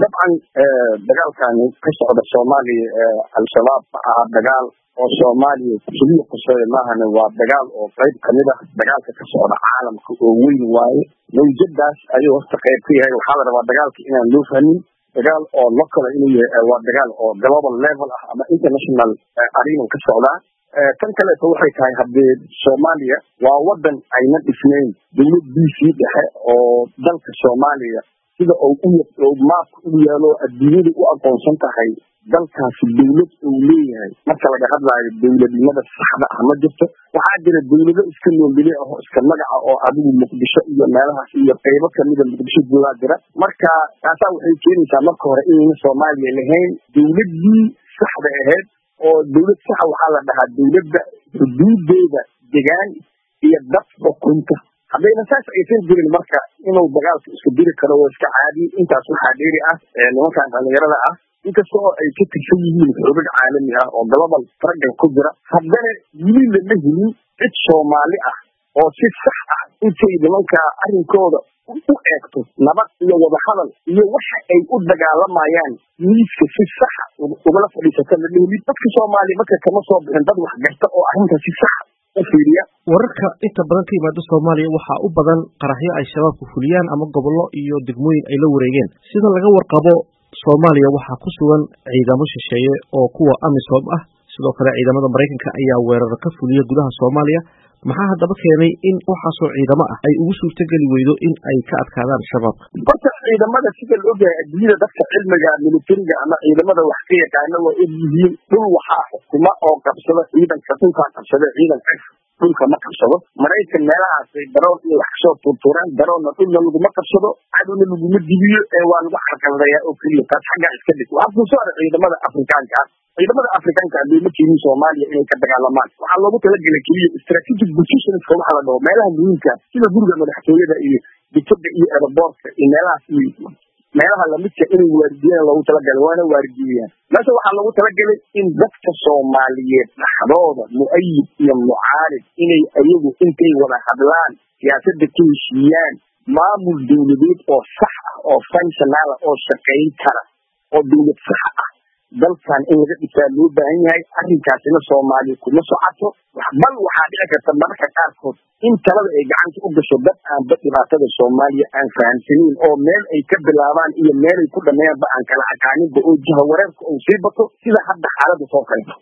dabcan dagaalkani ka socda Soomaaliya al-shabaab dagaal oo Soomaaliya kaliya ku soo maahane waa dagaal oo qayb kamid ah dagaalka ka socda caalamka oo weyn waaye mawjadaas ayuu horta qayb ka yahay waxa la rabaa dagaalka inaan loo fahmin dagaal oo local inuu yahay waa dagaal oo global level ah ama international arena ka socda tan kale waxay tahay haddii Soomaaliya waa wadan ayna dhisnayn dawladdiisii dhexe oo dalka Soomaaliya sida uu maap u yaalo adduunyada u aqoonsan tahay dalkaasi dawlad uu leeyahay marka laga hadlayo dawladnimada saxda ah ma jirto waxaa jira dawlado iska noolbilay oo iska magaca oo adigu Muqdisho iyo meelahaas iyo qaybo kamid ah Muqdisho gudaha jira marka taasa waxay keenaysaa marka hore in Soomaaliya lahayn dawladii saxda ahayd oo dawlad sax waxa la dhahaa dawladda xuduudeeda deegaan iyo dad xukunta haddayna saas aysan jirin marka inuu dagaalka isku diri karo oo iska caadi intaas waxaa dheeri ah nimankan dhalinyarada ah inkastoo ay ka tirsan yihiin xubin caalami ah oo global program ku jira haddana wili lama helin cid Soomaali ah oo si sax ah intay nimanka arrinkooda u eegto nabad iyo wada hadal iyo waxa ay u dagaalamayaan miiska si sax ugala fadhiisata la dhigay dadka Soomaali marka kama soo bixin dad wax garta oo arrinta si sax wararka inta badan ka yimaada Soomaaliya waxa u badan qaraxyo ay shabaabku fuliyaan ama gobollo iyo degmooyin ay la wareegeen sida laga warqabo Soomaaliya waxa ku sugan ciidamo shisheeye oo kuwa AMISOM ah sidoo kale ciidamada Mareykanka ayaa weerar ka fuliya gudaha Soomaaliya maxaa haddaba keenay in waxaasoo ciidamo ah ay ugu suurtageli weydo in ay ka adkaadaan shabaabka horta ciidamada sida la ogyahay adduunyada dadka cilmiga militariga ama ciidamada wax ka yaqaana waa yihiin dhul waxaa xukuma oo qabsada ciidanka dhulka qabsada ciidanka dhulka ma qabsado Mareykan meelahaas ay daroon iyo wax soo turturaan daroon dhulna laguma qabsado cadowna laguma dibiyo waa lagu xalqalaya oo kaliya taas xagga iska dhig waxa ku soo ciidamada Afrikaanka ciidamada Afrikaanka ay ma jirin Soomaaliya inay ka dagaalamaan waxa loogu talagalay kaliya strategic positions waxa la dhaho meelaha muhiimka sida guriga madaxtooyada iyo degdega iyo airportka iyo meelaha la midka inay waardiyaan loogu talagalay waana waardiyaan meesha waxaa loogu talagalay in dadka Soomaaliyeed dhaxdooda mu'ayyid iyo mu'aarid inay ayagu intay wada hadlaan siyaasadda ka heshiiyaan maamul dawladeed oo sax ah oo functional oo shaqayn kara oo dawlad sax ah dalkan in laga dhisaa loo baahan yahay arrinkaasina Soomaaliya kuma socoto bal waxaa dhici karta marka qaarkood in talada ay gacanta u gasho dad aan dhibaatada Soomaaliya aan fahamsanin oo meel ay ka bilaabaan iyo meel ay ku dhameeyaan aan kala aqaanin oo jaha wareerka oo sii bato sida hadda xaaladda soo kale